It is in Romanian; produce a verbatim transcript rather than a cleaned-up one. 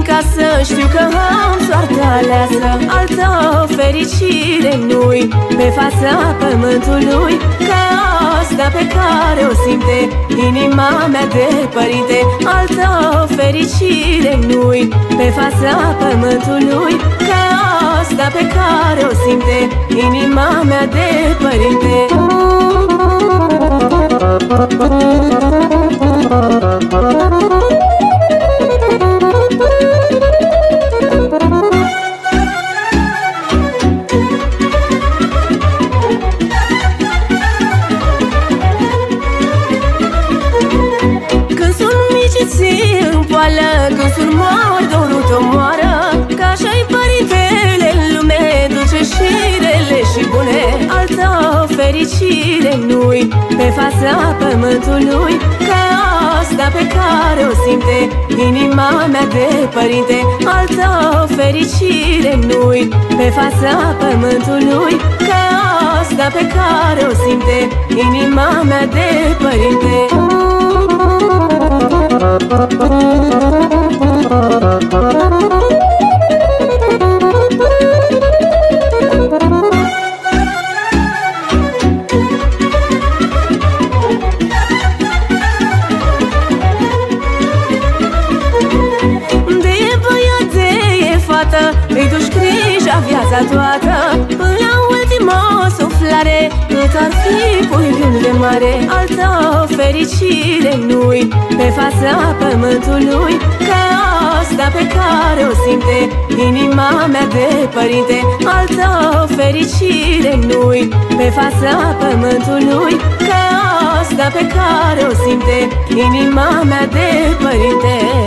din casă, știu că am soarta aleasă. Altă fericire nu-i pe fața pământului, ca asta pe care o simte inima mea de părinte. Altă fericire nu-i pe fața pământului, ca asta pe care o simte inima mea de părinte. Când sunt miciții în poală, când sunt mori, dorul omoară, că așa-i părintele în lume, duce și rele și bune. Altă fericire nu-i pe fața pământului, ca asta pe care o simte inima mea de părinte. Altă fericire nu-i pe fața pământului, ca asta pe care o simte inima mea de părinte. Îi duci grija viața toată, până la ultima suflare, cât ar fi puiul de mare. Altă fericire nu-i pe fața pământului, ca asta pe care o simte inima mea de părinte. Altă fericire nu-i pe fața pământului, ca asta pe care o simte inima mea de părinte.